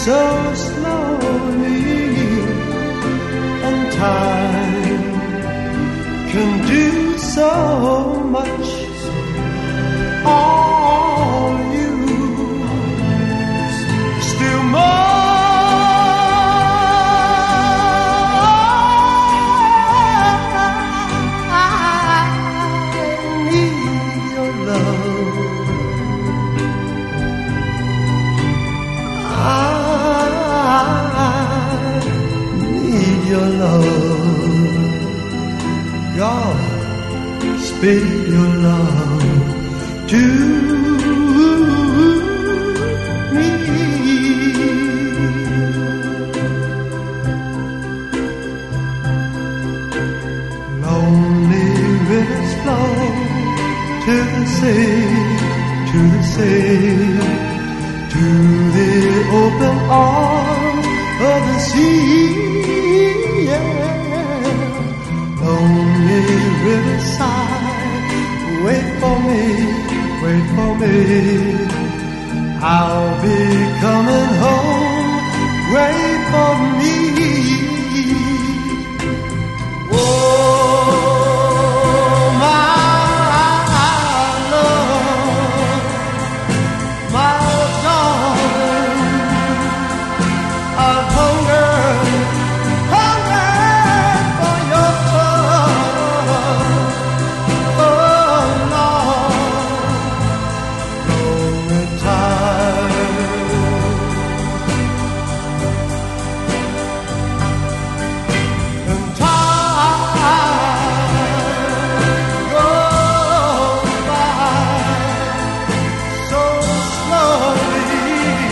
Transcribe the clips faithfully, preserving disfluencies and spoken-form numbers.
so slowly, and time can do so much. All you still more. I need your love. I need your love. God, speak your love to me. Lonely rivers flow to the sea, to the sea, to the open arms of the sea. Yeah. Lonely riverside, wait for me, wait for me. I'll be coming home, wait for me. Oh, my love, my darling, I've hungered, hungered for your love. Oh, Lord, lonely time. And time goes by so slowly,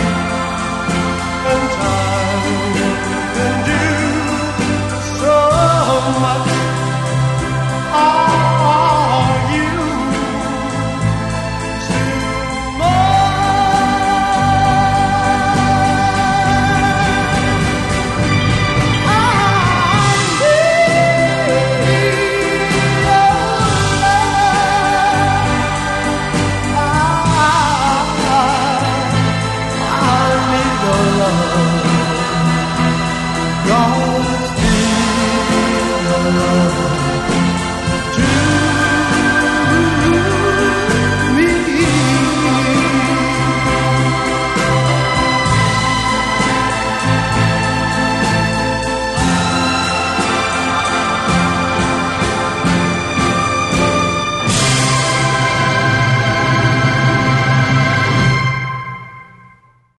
and time can do so much. Are you still mine? I need your love. I need your love. God,